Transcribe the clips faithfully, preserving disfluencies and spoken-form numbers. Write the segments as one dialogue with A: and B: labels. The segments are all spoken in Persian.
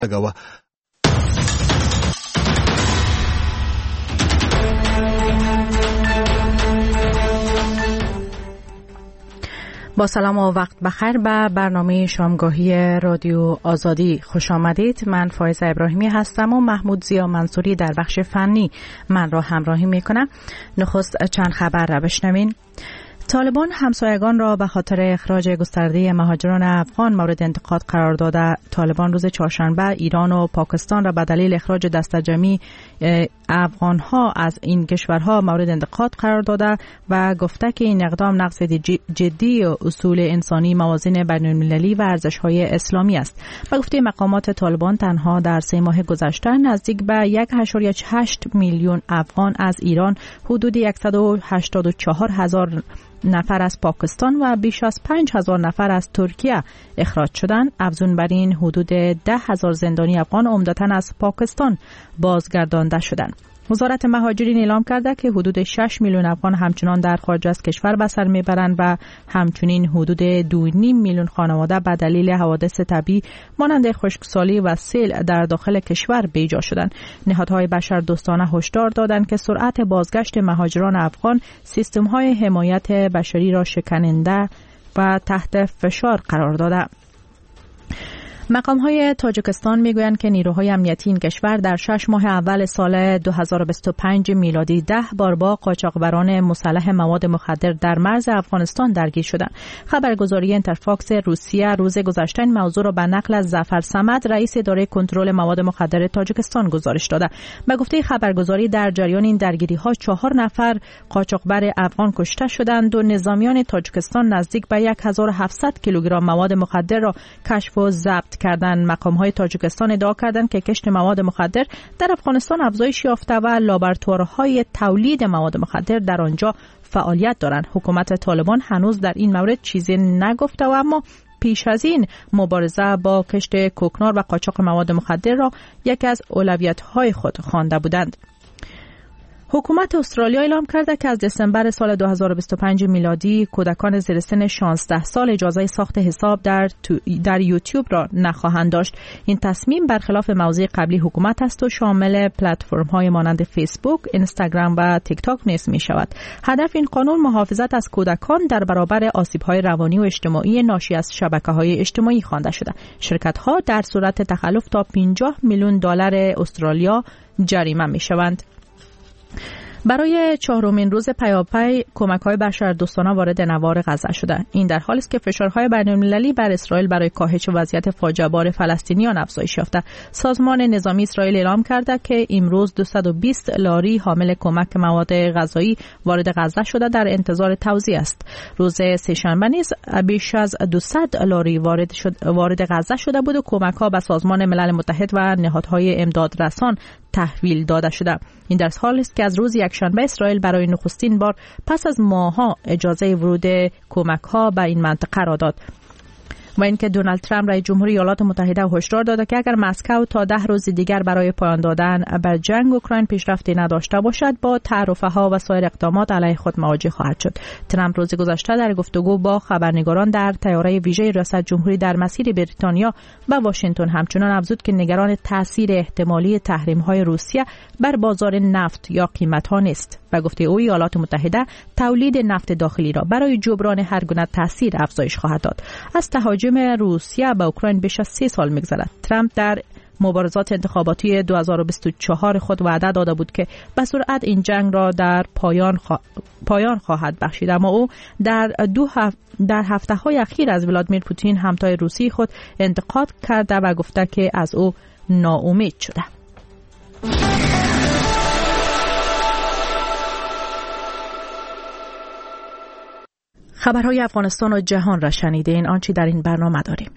A: لګوه.
B: با سلام و وقت بخیر به برنامه شامگاهی رادیو آزادی خوش آمدید. من فایزه ابراهیمی هستم و محمود زیا منصوری در بخش فنی من را همراهی میکنم. نخست چند خبر را بشنوین. طالبان همسایگان را به خاطر اخراج گسترده مهاجران افغان مورد انتقاد قرار داده. طالبان روز چهارشنبه ایران و پاکستان را به دلیل اخراج دسته جمعی افغانها از این کشورها مورد انتقاد قرار داده و گفته که این اقدام نقض جدی اصول انسانی، موازین بین المللی و ارزش‌های اسلامی است. به گفته مقامات طالبان تنها در سه ماه گذشته نزدیک به یک و هشت میلیون افغان از ایران، حدود صد و هشتاد و چهار هزار نفر از پاکستان و بیش از پنج هزار نفر از ترکیه اخراج شدند. افزون بر این حدود ده هزار زندانی افغان عمدتاً از پاکستان بازگردانده شدند. وزارت مهاجرین اعلام کرده که حدود شش میلیون افغان همچنان در خارج از کشور به سر میبرند و همچنین حدود دو و نیم میلیون خانواده به دلیل حوادث طبیعی مانند خشکسالی و سیل در داخل کشور بیجا شدند. نهادهای بشردوستانه هشدار دادند که سرعت بازگشت مهاجران افغان سیستم‌های حمایت بشری را شکننده و تحت فشار قرار داده. مقام‌های تاجیکستان میگویند که نیروهای امنیتی این کشور در شش ماه اول سال دو هزار و بیست و پنج میلادی ده بار با قاچاقبران مسلح مواد مخدر در مرز افغانستان درگیر شدند. خبرگزاری اینترفاکس روسیه روز گذشته این موضوع را به نقل از ظفر صمد، رئیس اداره کنترل مواد مخدر تاجیکستان گزارش داده. به گفته خبرگزاری در جریان این درگیری‌ها چهار نفر قاچاقبر افغان کشته شدند و نظامیان تاجیکستان نزدیک به هزار و هفتصد کیلوگرم مواد مخدر را کشف و ضبط کردن. مقام‌های تاجیکستان ادعا کردند که کشت مواد مخدر در افغانستان افزایش یافته و لابراتوارهای تولید مواد مخدر در آنجا فعالیت دارند. حکومت طالبان هنوز در این مورد چیزی نگفته و اما پیش از این مبارزه با کشت کوکنار و قاچاق مواد مخدر را یکی از اولویت‌های خود خوانده بودند. حکومت استرالیا اعلام کرده که از دسامبر سال دو هزار و بیست و پنج میلادی کودکان زیر سن شانزده سال اجازه ساخت حساب در در یوتیوب را نخواهند داشت. این تصمیم برخلاف موضع قبلی حکومت است و شامل پلتفرم‌های مانند فیسبوک، اینستاگرام و تیک تاک نیز می شود. هدف این قانون محافظت از کودکان در برابر آسیب‌های روانی و اجتماعی ناشی از شبکه‌های اجتماعی خوانده شده. شرکت‌ها در صورت تخلف تا پنجاه میلیون دلار استرالیا جریمه می‌شوند. برای چهارمین روز پیاپی کمک‌های بشردوستانه وارد نوار غزه شده. این در حالی است که فشارهای بین‌المللی بر اسرائیل برای کاهش وضعیت فاجعه بار فلسطینیان افزایش یافته. سازمان نظامی اسرائیل اعلام کرده که امروز دویست و بیست لاری حامل کمک مواد غذایی وارد غزه شده در انتظار توزیع است. روز سه‌شنبه نیز بیش از دویست لاری وارد شد وارد غزه شده بود و کمک‌ها به سازمان ملل متحد و نهادهای امدادرسان تحویل داده شده. این در حالی است که از روز یکشنبه اسرائیل برای نخستین بار پس از ماه‌ها اجازه ورود کمک‌ها به این منطقه را داد. و اینکه دونالد ترامپ رئیس جمهوری ایالات متحده هشدار داده که اگر مسکو تا ده روز دیگر برای پایان دادن بر جنگ اوکراین پیشرفتی نداشته باشد با تعرفه‌ها و سایر اقدامات علیه خود مواجه خواهد شد. ترامپ روز گذشته در گفتگو با خبرنگاران در طیاره ویژه ریاست جمهوری در مسیر بریتانیا به واشنگتن همچنان افزود که نگران تاثیر احتمالی تحریم‌های روسیه بر بازار نفت یا قیمت‌ها نیست. و گفته او ایالات متحده تولید نفت داخلی را برای جبران هر گونه تاثیر افزایش خواهد داد. از تهاجم روسیه به اوکراین بیش از سه سال می‌گذرد. ترامپ در مبارزات انتخاباتی دو هزار و بیست و چهار خود وعده داده بود که به سرعت این جنگ را در پایان خوا... پایان خواهد بخشید، اما او در دو هف... در هفته‌های اخیر از ولادیمیر پوتین همتای روسی خود انتقاد کرده و گفته که از او ناامید شده. خبرهای افغانستان و جهان را شنیدین. آنچه در این برنامه داریم.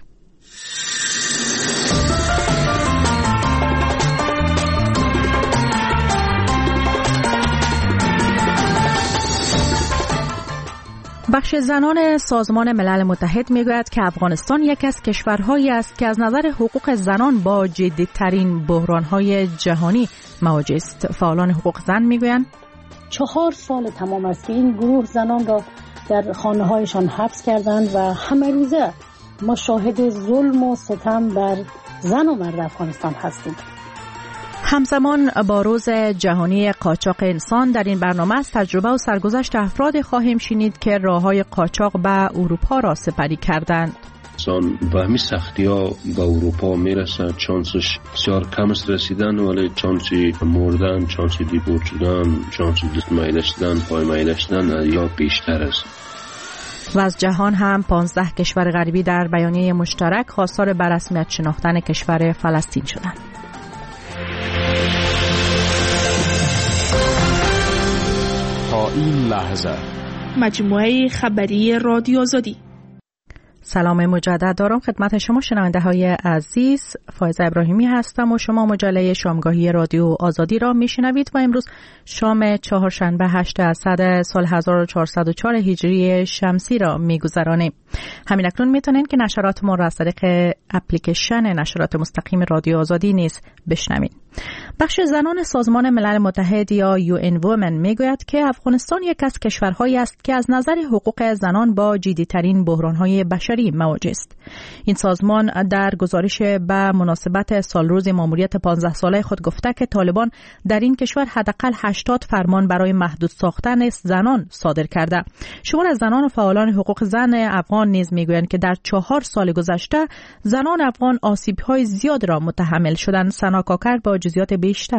B: بخش زنان سازمان ملل متحد میگوید که افغانستان یکی از کشورهایی است که از نظر حقوق زنان با جدی‌ترین بحران‌های جهانی مواجه است. فعالان حقوق زن میگویند
C: چهار سال تمام است که این گروه زنان را در خانه‌هایشان حبس کردند و همه روزه ما شاهد ظلم و ستم بر زن و مرد افغانستان هستیم.
B: همزمان با روز جهانی قاچاق انسان در این برنامه از تجربه و سرگذشت افراد خواهیم شنید که راه‌های قاچاق به اروپا را سپری کردند.
A: انسان به همین سختی ها به اروپا میرسه، چانسش بسیار کم است رسیدن، ولی چانسی مردن، چانسی دیپورت شدن، چانسی دست میله شدن، پای میله شدن یا بیشتر است.
B: و از جهان هم پانزده کشور غربی در بیانیه مشترک خواستار به رسمیت شناختن کشور فلسطین شدند.
D: تا این لحظه
E: مجموعه خبری رادیو آزادی.
B: سلام مجدد دارم خدمت شما شنونده های عزیز. فائزه ابراهیمی هستم و شما مجله شامگاهی رادیو آزادی را میشنوید و امروز شام چهارشنبه هشت اسد سال هزار و چهارصد و چهار هجری شمسی را میگذرانیم. همین اکنون میتونین که نشرات ما را از طریق اپلیکیشن نشرات مستقیم رادیو آزادی نیز بشنوید. بخش زنان سازمان ملل متحد یا یو ان وومن میگوید که افغانستان یک از کشورهایی است که از نظر حقوق زنان با جدی‌ترین بحران‌های بشری مواجه است. این سازمان در گزارش به مناسبت سالروز ماموریت پانزده ساله خود گفته که طالبان در این کشور حداقل هشتاد فرمان برای محدود ساختن زنان صادر کرده. شمار از زنان و فعالان حقوق زن افغان نیز میگویند که در چهار سال گذشته زنان افغان آسیب‌های زیاد را متحمل شدند. سنا کاکر با جزئیات بیشتر.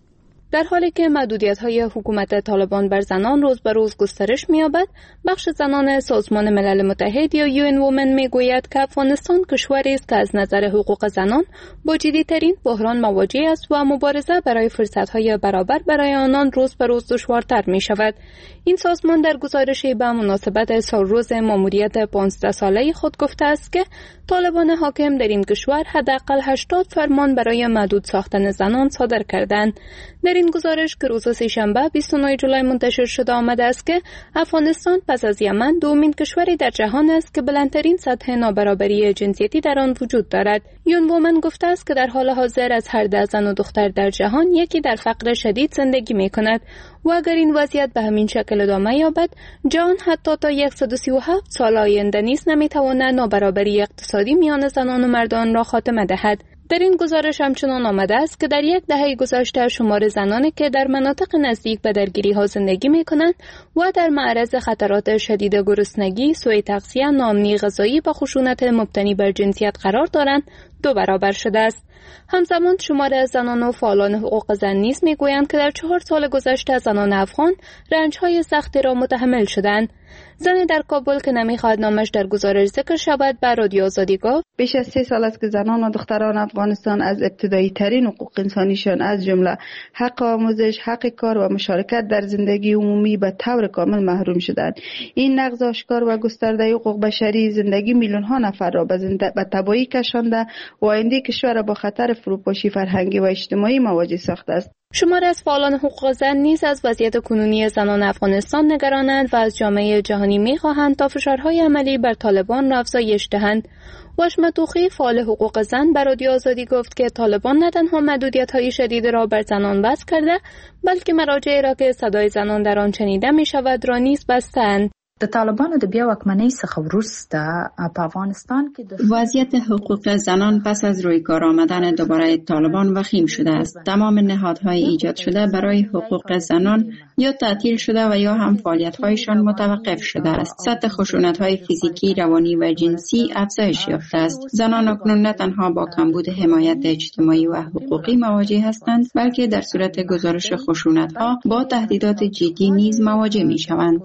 F: در حالی که محدودیت‌های حکومت طالبان بر زنان روز به روز گسترش می‌یابد، بخش زنان سازمان ملل متحد یا یو ان وومن می‌گوید که افغانستان کشوری است که از نظر حقوق زنان با جدی‌ترین بحران مواجه است و مبارزه برای فرصت‌های برابر برای آنان روز به روز دشوارتر می‌شود. این سازمان در گزارشی به مناسبت سالروز ماموریت پانزده ساله خود گفته است که طالبان حاکم در این کشور حداقل هشتاد فرمان برای محدود ساختن زنان صادر کردند. در این گزارش که روز سه‌شنبه بیست و نه جولای منتشر شده آمده است که افغانستان پس از یمن دومین کشوری در جهان است که بلندترین سطح نابرابری جنسیتی در آن وجود دارد. یون وومن گفته است که در حال حاضر از هر ده زن و دختر در جهان یکی در فقر شدید زندگی می کند و اگر این وضعیت به همین شکل ادامه یابد، جهان حتی تا صد و سی و هفت سال آینده نیز نمیتواند نابرابری اقتصادی میان زنان و مردان را خاتمه دهد. در این گزارش همچنان آمده است که در یک دهه گذشته شمار زنانی که در مناطق نزدیک به درگیری‌ها زندگی می‌کنند و در معرض خطرات شدید گرسنگی، سوء تغذیه، ناامنی غذایی و خشونت مبتنی بر جنسیت قرار دارند، دو برابر شده است. همزمان شمار از زنان و فعالان حقوق زن نیز میگویند که در چهار سال گذشته زنان افغان رنج‌های سختی را متحمل شدند. زنی در کابل که نمیخواهد نامش در گزارش ذکر شود به رادیو آزادی گفت:
G: بیش از سه سال است که زنان و دختران افغانستان از ابتدایی ترین حقوق انسانیشان از جمله حق آموزش، حق کار و مشارکت در زندگی عمومی به طور کامل محروم شدند. این نقض آشکار و گسترده حقوق بشری زندگی میلیون ها نفر را به زنده به تباهی کشانده و آینده کشور را با خطر فروپاشی فرهنگی و اجتماعی مواجه ساخته است.
F: شمار از فعالان حقوق زن نیز از وضعیت کنونی زنان افغانستان نگرانند و از جامعه جهانی می‌خواهند تا فشارهای عملی بر طالبان را افزایش دهند. واش متوخی فعال حقوق زن بر رادیو آزادی گفت که طالبان نه تنها محدودیت‌های شدید را بر زنان وضع کرده، بلکه مراجعی را که صدای زنان در آن شنیده می‌شود را نیز بسته‌اند.
H: د طالبانو د بیا واکمنۍ څخه وروسته په افغانستان کې د
I: وضعیت حقوق زنان پس از روی کار آمدن دوباره طالبان وخیم شده است. تمام نهادهای ایجاد شده برای حقوق زنان یا تعطیل شده و یا هم فعالیت‌هایشان متوقف شده است. سطح خشونت‌های فیزیکی، روانی و جنسی افزایش یافته است. زنان اکنون نه تنها با کمبود حمایت اجتماعی و حقوقی مواجه هستند، بلکه در صورت گزارش خشونت‌ها با تهدیدات جدی نیز مواجه می‌شوند.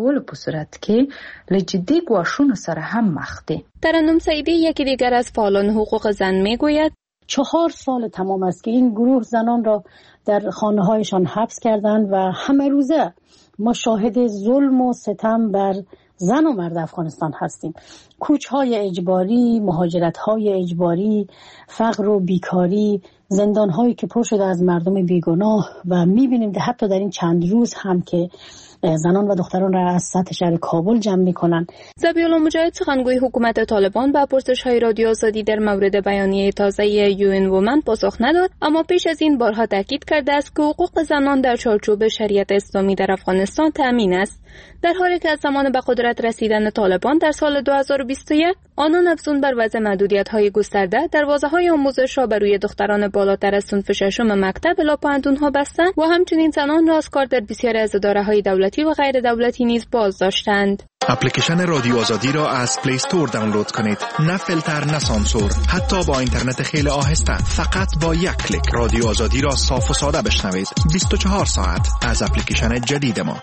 H: که لجدی گواشون سر هم مخته.
F: ترنم سعیدی یکی دیگر از فعالان حقوق زن میگوید
C: چهار سال تمام است که این گروه زنان را در خانه‌هایشان حبس کردند و همه روزه ما شاهد ظلم و ستم بر زن و مرد افغانستان هستیم. کوچ‌های اجباری، مهاجرت‌های اجباری، فقر و بیکاری، زندان هایی که پر شده از مردم بیگناه و میبینیم که حتی در این چند روز هم که زنان و دختران را از سطح شهر کابل جمع میکنن.
F: ذبیحالله مجاهد سخنگوی حکومت طالبان به پرسش های رادیو آزادی در مورد بیانیه تازه یو ان وومن پاسخ نداد، اما پیش از این بارها تاکید کرده است که حقوق زنان در چارچوب شریعت اسلامی در افغانستان تامین است. در حالی که از زمان به قدرت رسیدن طالبان در سال دو هزار و بیست و یک آنان افزون بر وضع محدودیت‌های گسترده دروازه‌های آموزش را بر روی دختران بالاتر از صنف ششم مکتب الی پایان‌ها بستند و همچنین زنان را از کار در بسیاری از اداره‌های دولتی و غیر دولتی نیز باز داشتند.
J: اپلیکیشن رادیو آزادی را از پلی استور دانلود کنید. نه فیلتر نه سانسور، حتی با اینترنت خیلی آهسته. فقط با یک کلیک رادیو آزادی را صاف و ساده بشنوید. بیست و چهار ساعت از اپلیکیشن جدید ما.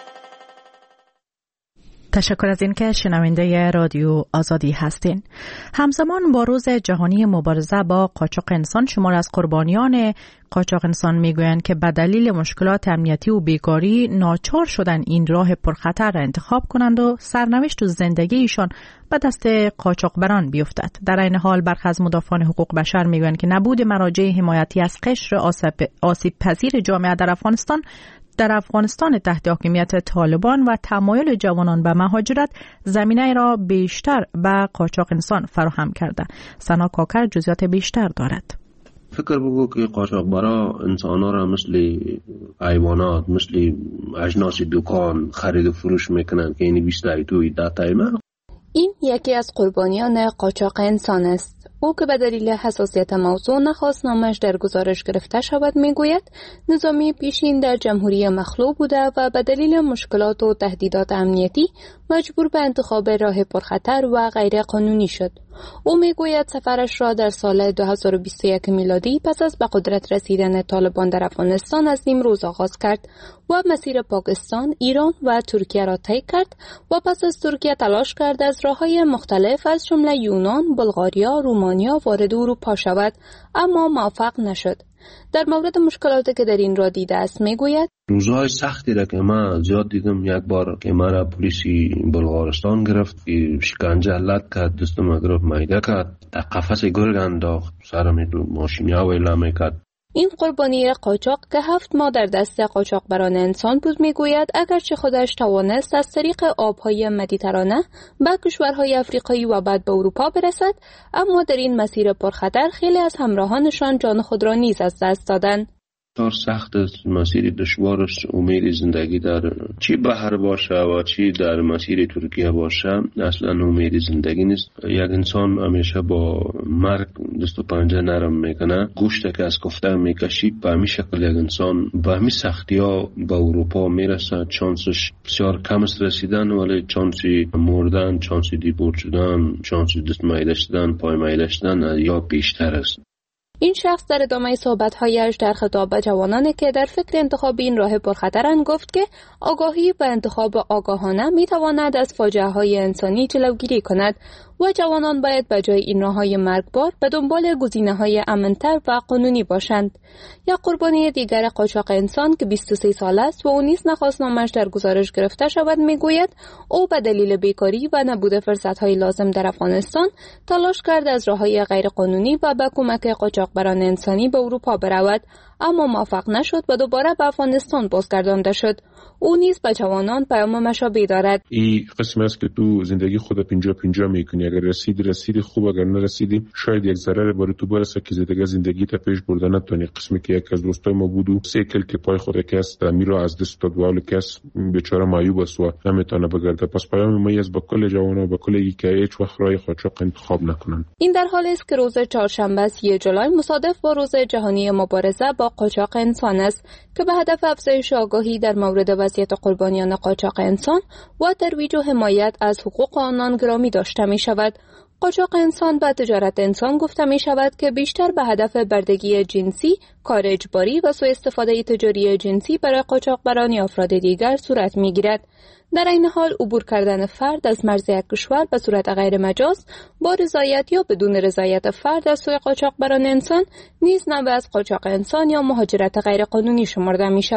B: تشکر از اینکه شنونده رادیو آزادی هستین. همزمان با روز جهانی مبارزه با قاچاق انسان، شمار از قربانیان قاچاق انسان میگویند که به دلیل مشکلات امنیتی و بیکاری ناچار شدن این راه پرخطر را انتخاب کنند و سرنوشت و زندگیشان به دست قاچاقبران بیفتد. در این حال برخی از مدافعان حقوق بشر میگویند که نبود مراجع حمایتی از قشر آسیب پذیر جامعه در افغانستان در افغانستان تحت حاکمیت طالبان و تمایل جوانان به مهاجرت زمینه را بیشتر به قاچاق انسان فراهم کرده. سنا کاکر جزئیات بیشتر دارد.
A: فکر بگو که قاچاقبرا انسانا را مثل حیوانات، مثل اجناس دکان خرید و فروش میکنن که اینی بیست ایتوی ده تایمه.
F: این یکی از قربانیان قاچاق انسان است. او که به دلیل حساسیت موضوع نخواست نامش در گزارش گرفته شود میگوید نظامی پیشین در جمهوری مخلوع بوده و به دلیل مشکلات و تهدیدات امنیتی مجبور به انتخاب راه پرخطر و غیر قانونی شد. او میگوید سفرش را در سال دو هزار و بیست و یک میلادی پس از به قدرت رسیدن طالبان در افغانستان از نیمروز آغاز کرد و مسیر پاکستان، ایران و ترکیه را طی کرد و پس از ترکیه تلاش کرد از راه‌های مختلف از جمله یونان، بلغاریا، رومانیا وارد اروپا شود، اما موفق نشد. در مورد مشکلاتی که در این راه دیده است میگوید
A: روزهای سختی را که من زیاد دیدم. یک بار که مرا پلیسی بلغارستان گرفت، شکنجه علت کرد، دستم گرفت میده کرد، در قفس گرگ انداخت، سرم تو ماشینیا ویلا میکرد.
F: این قربانی قاچاق که هفت ماه در دست قاچاقبران انسان بود میگوید اگرچه خودش توانست از طریق آبهای مدیترانه به کشورهای افریقایی و بعد به اروپا برسد، اما در این مسیر پرخطر خیلی از همراهانشان جان خود را نیز از دست دادند.
A: بسیار سخت است، مسیر دشوارش. امید زندگی در چی بحر باشه و چی در مسیر ترکیه باشه اصلا امید زندگی نیست. یک انسان همیشه با مرگ دست و پنجه نرم میکنه. گوشت که از کفته میکشی به همین شکل یک انسان به همین سختی ها به اروپا میرسه. چانسش بسیار کم است رسیدن، ولی چانسی مردن، چانسی دیپورت شدن، چانسی دست میده شدن، پای میده شدن یا بیشتر است.
F: این شخص در ادامه صحبت‌هایش در خطاب به جوانانی که در فکر انتخاب این راه پرخطرند گفت که آگاهی به انتخاب آگاهانه می‌تواند از فاجعه‌های انسانی جلوگیری کند و جوانان باید به جای این راه‌های مرگبار به دنبال گزینه‌های امن‌تر و قانونی باشند. یا قربانی دیگر قاچاق انسان که بیست و سه ساله است و او نیز نخواست نامش در گزارش گرفته شود میگوید او به دلیل بیکاری و نبود فرصت‌های لازم در افغانستان تلاش کرد از راه‌های غیرقانونی و به کمک قاچاقبران انسانی به اروپا برود، اما موفق نشد و دوباره به افغانستان بازگردانده شد. او نیز به جوانان پیام مشابه دارد.
K: این قسم است که تو زندگی خود پنجاه پنجاه میکنی. اگر رسیدی رسیدی خوب، اگر نرسیدی شاید یک ضرر بر تو برسه که زندگی زندگی تا پیش برده نتونی. قسمی که یک از دوستای ما بود سیکل که پای خود کس میرو از دست داد و کس بیچاره معیوب است و نمیتونه بگرده. پس پیام ما از با کل جوانان با کل یک هیچ وقت راه قاچاق انتخاب نکنن.
F: این در حالی است که روز چهارشنبه سی جولای مصادف با روز جهانی مبارزه با قاچاق انسان است که به هدف افزایش آگاهی در مورد وضعیت قربانیان قاچاق انسان و ترویج و حمایت از حقوق آنان گرامی داشته می شود. قاچاق انسان و تجارت انسان گفته می شود که بیشتر به هدف بردگی جنسی، کار اجباری و سوء استفاده تجاری جنسی برای قاچاقبران یا افراد دیگر صورت می گیرد. در این حال عبور کردن فرد از مرز یک کشور به صورت غیر مجاز با رضایت یا بدون رضایت فرد از سوی قاچاقبران انسان نیز نوع از قاچاق انسان یا مهاجرت غیر قانونی شمرده می شود.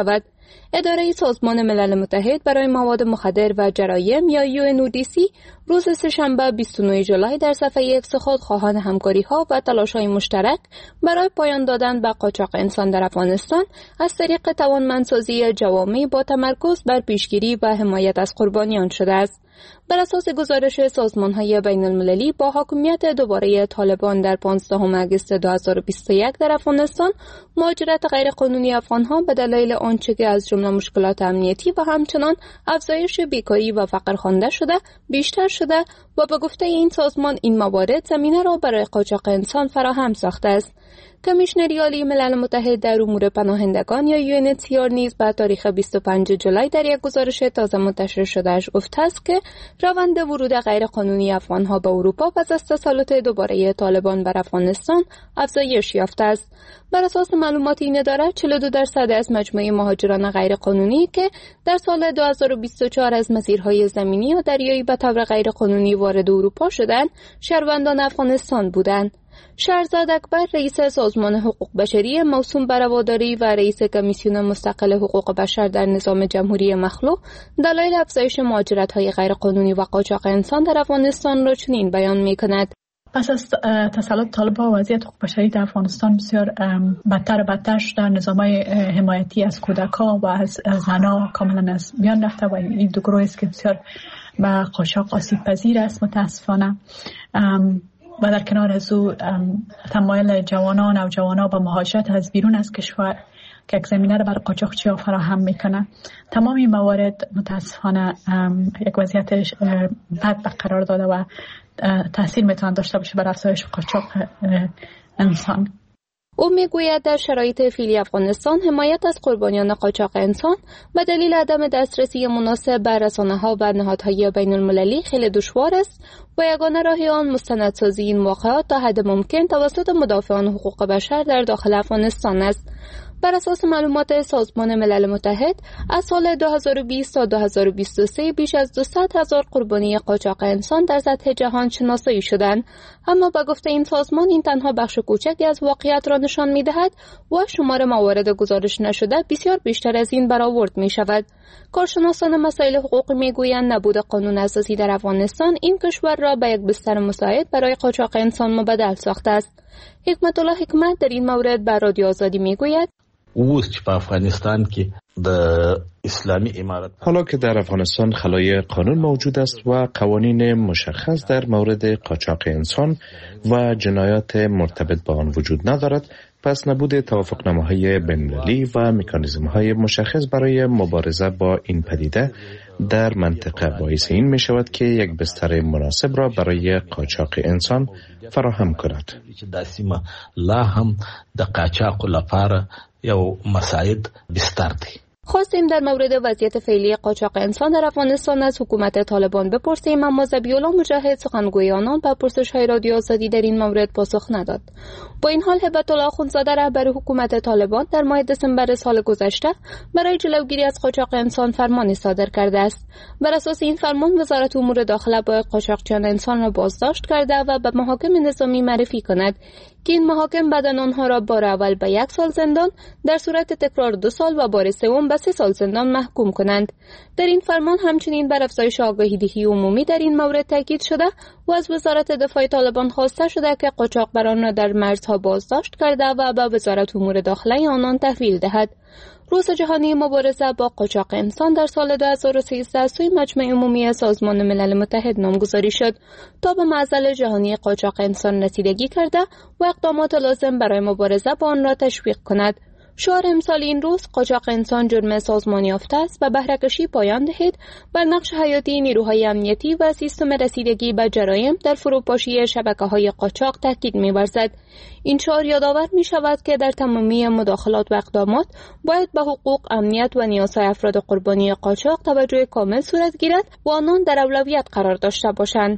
F: اداره سازمان ملل متحد برای مواد مخدر و جرایم یا یو ان او دی سی روز سه‌شنبه بیست و نهم ژوئیه در صفحه اکس خود خواهان همکاری‌ها و تلاش‌های مشترک برای پایان دادن به قاچاق انسان در افغانستان از طریق توانمندسازی جوامع با تمرکز بر پیشگیری و حمایت از قربانیان شده است. بر اساس گزارش سازمان‌های بین‌المللی با حاکمیت دوباره طالبان در پانزدهم اگست دو هزار و بیست و یک در افغانستان، مهاجرت غیرقانونی افغان‌ها به دلایل آنچه که از جمله مشکلات امنیتی و همچنان افزایش بیکاری و فقر خوانده شده بیشتر شده و به گفته این سازمان این موارد زمینه را برای قاچاق انسان فراهم ساخته است. کمیشنری عالی ملل متحد در امور پناهندگان یا یو ان اچ سی آر نیز به تاریخ بیست و پنجم ژوئیه در یک گزارش تازه منتشر شده‌اش گفته است که روند ورود غیرقانونی افغان‌ها به اروپا پس از تسلط دوباره طالبان بر افغانستان افزایش یافته است. بر اساس معلومات این اداره چهل و دو درصد از مجموع مهاجران غیرقانونی که در سال دو هزار و بیست و چهار از مسیرهای زمینی و دریایی به طور غیرقانونی وارد اروپا شدند، شهروندان افغانستان بودند. شهرزاد اکبر، رئیس سازمان حقوق بشری موسوم بر رواداری و رئیس کمیسیون مستقل حقوق بشر در نظام جمهوری مخلوع، دلایل افزایش مهاجرت‌های غیرقانونی و قاچاق انسان در افغانستان را چنین بیان می‌کند:
H: پس از تسلط طالبان وضعیت حقوق بشری در افغانستان بسیار بدتر و بدتر شده. نظام‌های حمایتی از کودکان و از زنان کاملا از میان رفته و این دو گروه است که بسیار به قاچاق آسیب پذیر است متاسفانه. و در کنار از او تمایل جوانان و جوانان به مهاجرت از بیرون از کشور که یک زمینه را برای قاچاقچی‌ها فراهم میکنه. تمام این موارد متاسفانه یک وضعیت بد قرار داده و تاثیر میتونه داشته باشه بر افزایش قاچاق انسان.
F: او میگوید در شرایط فعلی افغانستان حمایت از قربانیان قاچاق انسان به دلیل عدم دسترسی مناسب به رسانه‌ها و نهادهای بین‌المللی خیلی دشوار است و یگانه راه آن مستندسازی این واقعات تا حد ممکن توسط مدافعان حقوق بشر در داخل افغانستان است. بر اساس معلومات سازمان ملل متحد از سال دو هزار و بیست تا دو هزار و بیست و سه بیش از دویست هزار قربانی قاچاق انسان در سطح جهان شناسایی شدند، اما به گفته این سازمان این تنها بخش کوچکی از واقعیت را نشان می‌دهد و شمار موارد گزارش نشده بسیار بیشتر از این برآورد می‌شود. کارشناسان مسائل حقوقی می‌گویند نبود قانون اساسی در افغانستان این کشور را به یک بستر مساعد برای قاچاق انسان مبدل ساخته است. حکمت الله حکمت در این مورد به رادیو آزادی می‌گوید:
L: اوس چې په افغانستان کې د اسلامی امارت
M: حالا که در افغانستان خلای قانون موجود است و قوانین مشخص در مورد قاچاق انسان و جنایات مرتبط با آن وجود ندارد، پس نبود توافقنامه‌های بین‌المللی و مکانیزم‌های مشخص برای مبارزه با این پدیده در منطقه باعث این می شود که یک بستر مناسب را برای قاچاق انسان فراهم کند.
L: لا هم د قاچاق لپاره یو مساعد بستر دی.
F: خواستیم در مورد وضعیت فعلی قاچاق انسان در افغانستان از حکومت طالبان بپرسیم، اما ذبیح‌الله مجاهد سخنگوی آنان به پرسش‌های رادیو آزادی در این مورد پاسخ نداد. با این حال هبت الله اخوندزاده رهبر حکومت طالبان در ماه دسامبر سال گذشته برای جلوگیری از قاچاق انسان فرمانی صادر کرده است. بر اساس این فرمان وزارت امور داخله باید قاچاقچیان انسان را بازداشت کرده و به محاکم نظامی معرفی کند که این محاکم بدن آنها را بار اول به یک سال زندان، در صورت تکرار دو سال و بار سوم به سه سال زندان محکوم کنند. در این فرمان همچنین بر افزایش آگاهی دهی عمومی در این مورد تاکید شده و از وزارت دفاع طالبان خواسته شده که قاچاقبران را در مرزها بازداشت کرده و به وزارت امور داخله آنان تحویل دهد. روز جهانی مبارزه با قاچاق انسان در سال دو هزار و سیزده سوی مجمع عمومی سازمان ملل متحد نامگذاری شد تا به معضل جهانی قاچاق انسان رسیدگی کرده و اقدامات لازم برای مبارزه با آن را تشویق کند. شعار امسال این روز قاچاق انسان جرم سازمانی یافته است و بهره‌کشی پایان دهید بر نقش حیاتی نیروهای امنیتی و سیستم رسیدگی به جرایم در فروپاشی شبکه‌های قاچاق تاکید می‌ورزد. این شعار یادآور می‌شود که در تمامی مداخلات و اقدامات باید به حقوق، امنیت و نیازهای افراد قربانی قاچاق توجه کامل صورت گیرد و آنان در اولویت قرار داشته باشند.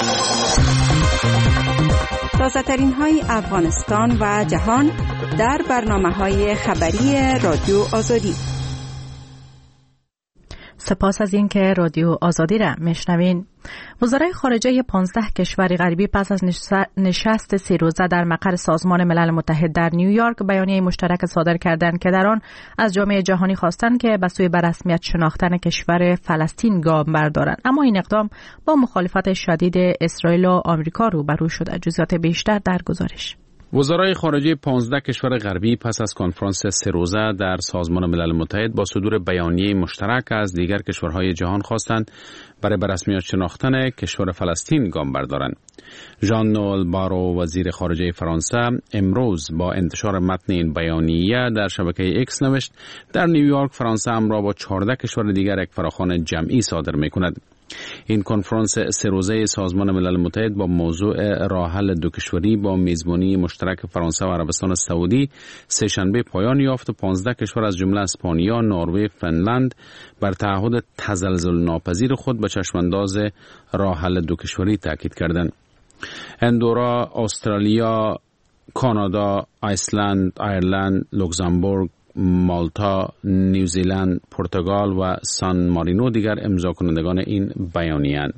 N: تازه‌ترین های افغانستان و جهان در برنامه‌های خبری رادیو آزادی.
B: سپاس از این که رادیو آزادی را میشنوین. وزرای خارجه پانزده کشور غربی پس از نشست سه روزه در مقر سازمان ملل متحد در نیویورک بیانیه مشترک صادر کردند که در آن از جامعه جهانی خواستند که به سوی برسمیت شناختن کشور فلسطین گام بردارند، اما این اقدام با مخالفت شدید اسرائیل و آمریکا روبرو شده. جزئیات بیشتر در گزارش.
O: وزرای خارجه پانزده کشور غربی پس از کنفرانس سه روزه در سازمان ملل متحد با صدور بیانیه مشترک از دیگر کشورهای جهان خواستند برای به رسمیت شناختن کشور فلسطین گام بردارند. ژان نوئل بارو وزیر خارجه فرانسه امروز با انتشار متن این بیانیه در شبکه اکس نوشت در نیویورک فرانسه همراه با چهارده کشور دیگر یک فراخوان جمعی صادر می‌کند. این کنفرانس سه روزه سازمان ملل متحد با موضوع راه حل دو کشوری با میزبانی مشترک فرانسه و عربستان سعودی سه شنبه پایان یافت و پانزده کشور از جمله اسپانیا، نروژ، فنلند بر تعهد تزلزل ناپذیر خود به چشمانداز راه حل دو کشوری تاکید کردند. اندورا، استرالیا، کانادا، ایسلند، ایرلند، لوکزامبورگ، مالتا، نیوزیلند، پرتغال و سان مارینو دیگر امضا کنندگان این بیانیه اند.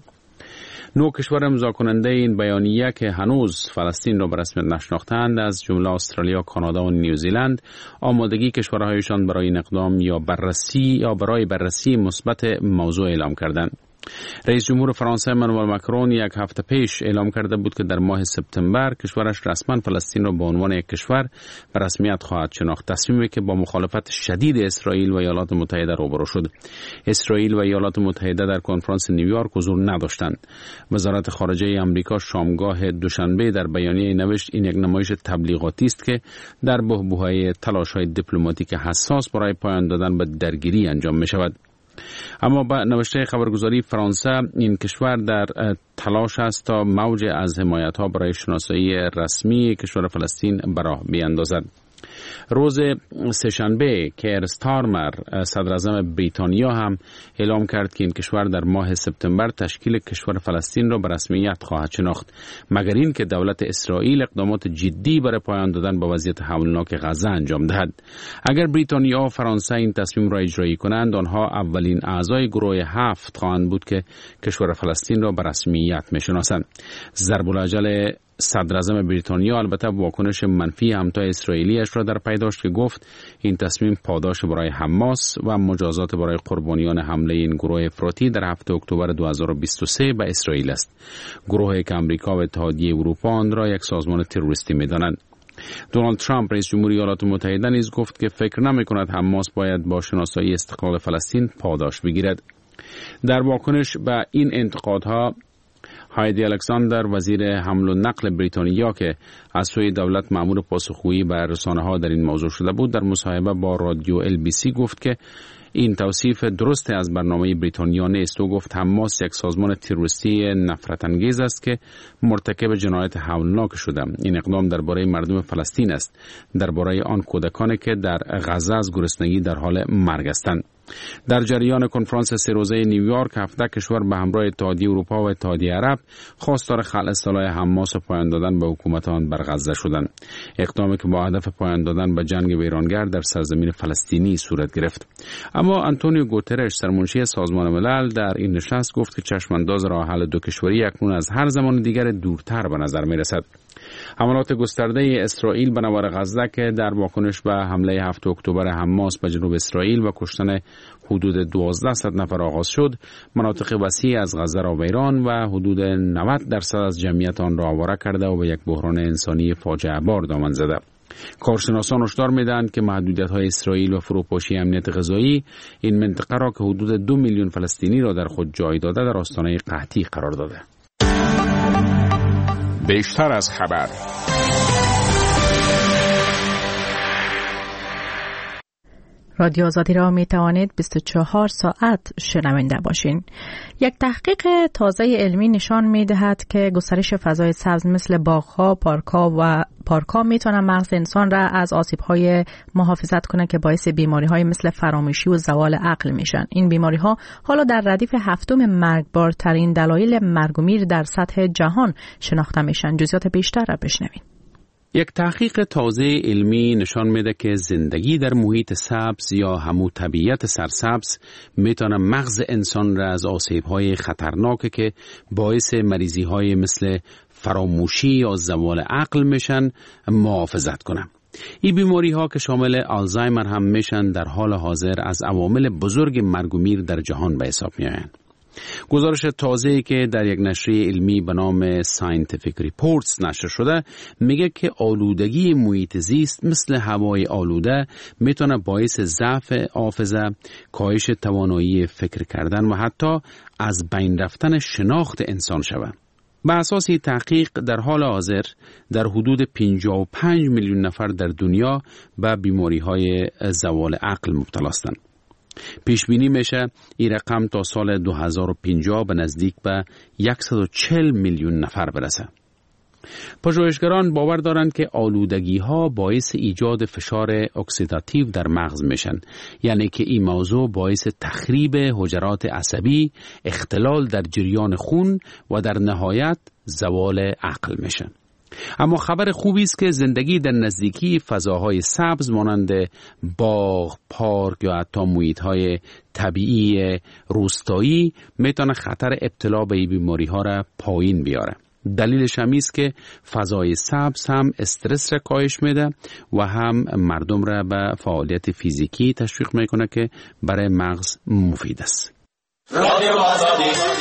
O: نو کشور امضا کننده این بیانیه که هنوز فلسطین را به رسمیت نشناختند از جمله استرالیا، کانادا و نیوزیلند آمادگی کشورهایشان برای این اقدام یا بررسی یا برای بررسی مثبت موضوع اعلام کردند. رئیس جمهور فرانسه امانوئل ماکرون یک هفته پیش اعلام کرده بود که در ماه سپتامبر کشورش رسما فلسطین را به عنوان یک کشور به رسمیت خواهد شناخت، تصمیمی که با مخالفت شدید اسرائیل و ایالات متحده روبرو شد. اسرائیل و ایالات متحده در کنفرانس نیویورک حضور نداشتند. وزارت خارجه آمریکا شامگاه دوشنبه در بیانیه نوشت این یک نمایش تبلیغاتی است که در بحبوحه تلاش‌های دیپلماتیک حساس برای پایان دادن به درگیری انجام می شود. اما با نوشته خبرگزاری فرانسه این کشور در تلاش است تا موج از حمایت‌ها برای شناسایی رسمی کشور فلسطین به راه بیاندازد. روز سه‌شنبه کیر استارمر صدر اعظم بریتانیا هم اعلام کرد که این کشور در ماه سپتامبر تشکیل کشور فلسطین را به رسمیت خواهد شناخت، مگر این که دولت اسرائیل اقدامات جدی برای پایان دادن به وضعیت هولناک غزه انجام دهد. اگر بریتانیا و فرانسه این تصمیم را اجرایی کنند، آنها اولین اعضای گروه هفت خواهند بود که کشور فلسطین را به رسمیت می‌شناسند. ضرب الاجل صدر اعظم بریتانیا البته واکنش منفی همتای اسرائیلیش را در پی داشت که گفت این تصمیم پاداش برای حماس و مجازات برای قربانیان حمله این گروه افراطی در هفتم اکتبر دو هزار و بیست و سه به اسرائیل است. گروهی که آمریکا و اتحادیه اروپا آن را یک سازمان تروریستی می‌دانند. دونالد ترامپ رئیس جمهوری ایالات متحده نیز گفت که فکر نمی‌کند حماس باید با شناسایی استقلال فلسطین پاداش بگیرد. در واکنش به این انتقادها هایدی الکساندر وزیر حمل و نقل بریتانیا که از سوی دولت مأمور پاسخگویی بر رسانه‌ها در این موضوع شده بود در مصاحبه با رادیو ال بی سی گفت که این توصیف درست از برنامه بریتانیا نیست و گفت حماس یک سازمان تروریستی نفرت انگیز است که مرتکب جنایت هولناک شده. این اقدام درباره مردم فلسطین است، درباره آن کودکانی که در غزه از گرسنگی در حال مرگ هستند. در جریان کنفرانس سه روزه نیویورک هفده کشور به همراه اتحادیه اروپا و اتحادیه عرب خواستار خلع سلاح حماس و پایان دادن به حکومت آن بر غزه شدند. اقدامی که با هدف پایان دادن به جنگ ویرانگر در سرزمین فلسطینی صورت گرفت. اما آنتونیو گوترش سرمنشی سازمان ملل در این نشست گفت که چشمانداز راه حل دو کشوری اکنون از هر زمان دیگر دورتر به نظر می رسد. حملات گسترده اسرائیل به نوار غزه که در واکنش به حمله هفتم اکتبر حماس به جنوب اسرائیل و کشتن حدود دوازده صد نفر آغاز شد، مناطق وسیع از غزه را ویران و حدود نود درصد از جمعیت آن را آواره کرده و به یک بحران انسانی فاجعه بار دامن زده. کارشناسان هشدار می‌دهند که محدودیت‌های اسرائیل و فروپاشی امنیت غذایی این منطقه را که حدود دو میلیون فلسطینی را در خود جای داده در آستانه قحطی قرار داده.
D: بیشتر از خبر.
B: رادیو آزادی را می توانید بیست و چهار ساعت شنونده باشین. یک تحقیق تازه علمی نشان می دهد که گسترش فضای سبز مثل باغ‌ها، پارک‌ها و پارک‌ها می تواند مغز انسان را از آسیب‌های محافظت کنه که باعث بیماری‌های مثل فراموشی و زوال عقل میشن. این بیماری‌ها حالا در ردیف هفتم مرگبارترین دلایل مرگ و میر در سطح جهان شناخته میشن. جزئیات بیشتر را بشنوید.
O: یک تحقیق تازه علمی نشان میده که زندگی در محیط سبز یا همون طبیعت سرسبز میتونه مغز انسان را از آسیب‌های خطرناک که باعث مریضی‌های مثل فراموشی یا زوال عقل میشن محافظت کنه. این بیماری ها که شامل آلزایمر هم میشن در حال حاضر از عوامل بزرگ مرگ و میر در جهان به حساب میآیند. گزارش تازه‌ای که در یک نشریه علمی به نام Scientific Reports نشر شده میگه که آلودگی محیط زیست مثل هوای آلوده میتونه باعث ضعف حافظه، کاهش توانایی فکر کردن و حتی از بین رفتن شناخت انسان شود. به اساس تحقیق در حال حاضر در حدود پنجاه و پنج میلیون نفر در دنیا به بیماری‌های زوال عقل مبتلا هستند. پیش بینی میشه این رقم تا سال دو هزار و پنجاه به نزدیک به صد و چهل میلیون نفر برسه. پژوهشگران باور دارند که آلودگی ها باعث ایجاد فشار اکسیداتیو در مغز میشن، یعنی که این موضوع باعث تخریب حجرات عصبی، اختلال در جریان خون و در نهایت زوال عقل میشن. اما خبر خوبی است که زندگی در نزدیکی فضاهای سبز مانند باغ، پارک یا حتی محیط‌های طبیعی روستایی میتونه خطر ابتلا به این بیماری‌ها را پایین بیاره. دلیلش هم است که فضای سبز هم استرس را کاهش میده و هم مردم را به فعالیت فیزیکی تشویق میکنه که برای مغز مفید است. رادیو آزادی.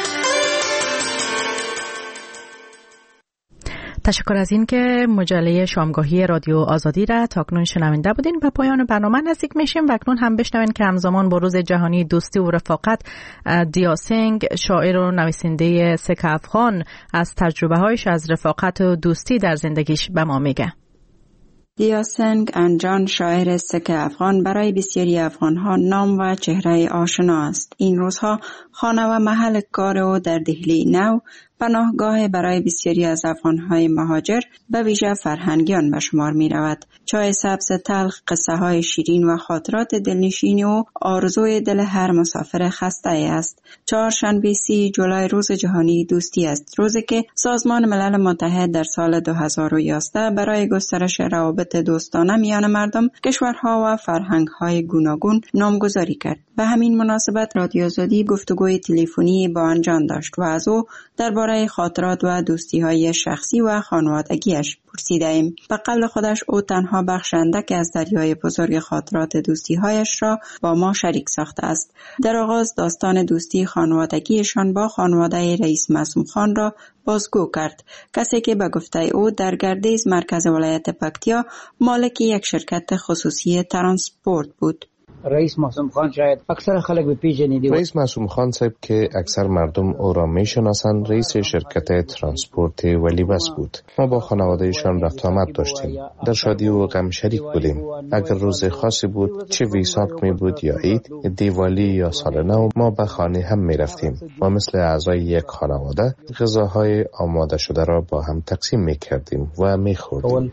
B: تشکر از این که مجله شامگاهی رادیو آزادی را تاکنون شنونده بودین. به پایان برنامه نزدیک میشیم و اکنون هم بشنوین که همزمان با روز جهانی دوستی و رفاقت دیا سنگ، شاعر و نویسنده سکه افغان، از تجربه هایش از رفاقت و دوستی در زندگیش به ما میگه.
I: دیا سنگ انجان، شاعر سکه افغان، برای بسیاری افغانها نام و چهره آشنا است. این روزها خانه و محل کار او در دهلی نو پناهگاه برای بسیاری از افغانهای مهاجر به ویژه فرهنگیان به شمار می رود. چای سبز تلخ، قصه های شیرین و خاطرات دلنشین او آرزوی دل هر مسافر خسته است. چهارشنبه سی جولای روز جهانی دوستی است، روزی که سازمان ملل متحد در سال دو هزار و یازده برای گسترش روابط دوستانه میان مردم، کشورها و فرهنگهای گوناگون نامگذاری کرد. به همین مناسبت رادیو آزادی گفتگوی تلفنی با انجان داشت و از او درباره خاطرات و دوستی‌های شخصی و خانوادگیش پرسیدیم. به قول خودش او تنها بخش اندک از دریای بزرگ خاطرات دوستی‌هایش را با ما شریک ساخته است. در آغاز داستان دوستی خانوادگیشان با خانواده رئیس معصوم خان را بازگو کرد، کسی که به گفته او در گردیز مرکز ولایت پکتیا مالک یک شرکت خصوصی ترانسپورت بود.
P: رئیس معصوم خان شاید اکثر خلک به پیژنیدی.
M: رئیس معصوم خان صاحب که اکثر مردم او را میشناسند، رئیس شرکت ترانسپورت ولیبس بود. ما با خانوادهشان رفت آمد داشتیم، در شادی و غم شریک بودیم. اگر روز خاصی بود، چه ویساک می بود یا عید، دیوالی یا سال نو، ما به خانه هم می رفتیم و مثل اعضای یک خانواده غذاهای آماده شده را با هم تقسیم می کردیم و می خوردیم.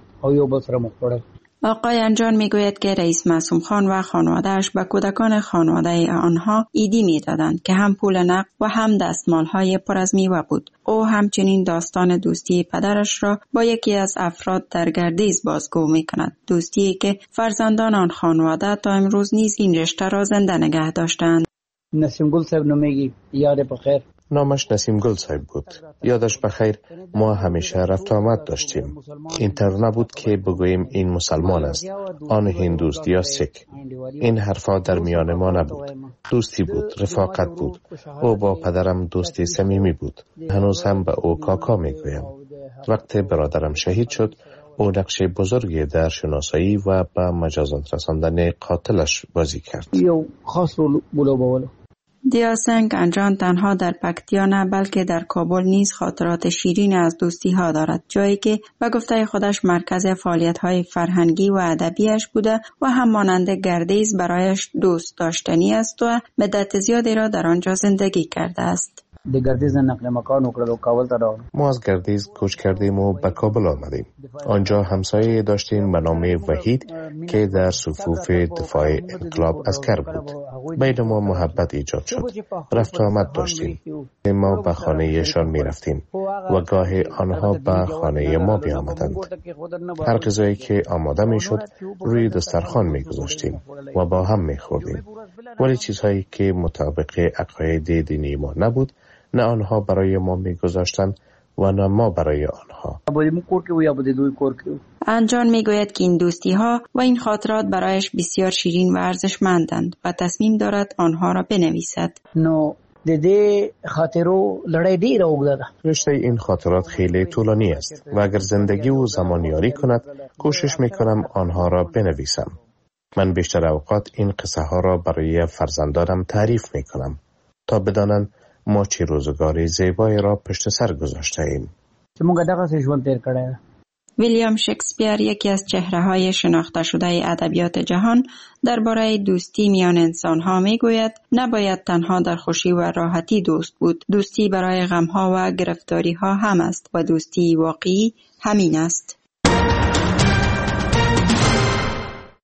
I: آقای انجان میگوید که رئیس معصوم خان و خانواده‌اش به کودکان خانواده آنها عیدی میدادند که هم پول نقد و هم دستمال‌های پر از میوه بود. او همچنین داستان دوستی پدرش را با یکی از افراد در گردیز بازگو میکند، دوستی که فرزندان آن خانواده تا امروز نیز این رشته را زنده نگه داشتند.
P: نسیم گل صاحب نمیگی یاد بخیر.
M: نامش نسیم گل صاحب بود. یادش بخیر. ما همیشه رفت آمد داشتیم. اینطور نبود که بگوییم این مسلمان است، آن هندوست یا سیک. این حرفا در میان ما نبود. دوستی بود، رفاقت بود. او با پدرم دوستی صمیمی بود. هنوز هم به او کاکا میگویم. وقتی برادرم شهید شد، او نقش بزرگی در شناسایی و به مجازات رساندن قاتلش بازی کرد.
P: یو خاص رول بولو بولو.
I: دیا سنگ انجان تنها در پکتیا نه بلکه در کابل نیز خاطرات شیرین از دوستی ها دارد، جایی که به گفته خودش مرکز فعالیت های فرهنگی و ادبیش بوده و هم مانند گردیز برایش دوست داشتنی است و مدت زیادی را در آنجا زندگی کرده است.
P: د گردیز نقل مکان وکړل او کابل ته راغلم.
M: ما از گردیز کوچ کردیم و به کابل آمدیم. آنجا همسایه داشتیم به نام وحید که در صفوف دفاع انقلاب عسکر بود. بین ما محبت ایجاد شد. رفت و آمد داشتیم. ما به خانه‌شان می رفتیم و گاهی آنها به خانه ما می آمدند. هر غذایی که آماده می شد روی دسترخوان می گذاشتیم و با هم می خوردیم. ولی چیزهایی که مطابق عقاید دینی ما نبود نه آنها برای ما می گذاشتند و نه ما برای آنها.
I: انجان می گوید که این دوستی ها و این خاطرات برایش بسیار شیرین و ارزشمندند و تصمیم دارد آنها را بنویسد.
P: نو د دې خاطرو لړۍ ډیره اوږده ده.
M: رشته این خاطرات خیلی طولانی است و اگر زندگی و زمان یاری کند کوشش می کنم آنها را بنویسم. من بیشتر اوقات این قصه ها را برای فرزندانم تعریف می کنم تا بدانند ما چه روزگاری زیبایی را پشت سر گذاشته ایم. ویلیام شکسپیر یکی از چهره‌های شناخته شده ادبیات جهان درباره دوستی میان انسان‌ها میگوید نباید تنها در خوشی و راحتی دوست بود. دوستی برای غم‌ها و گرفتاری‌ها هم است و دوستی واقعی همین است.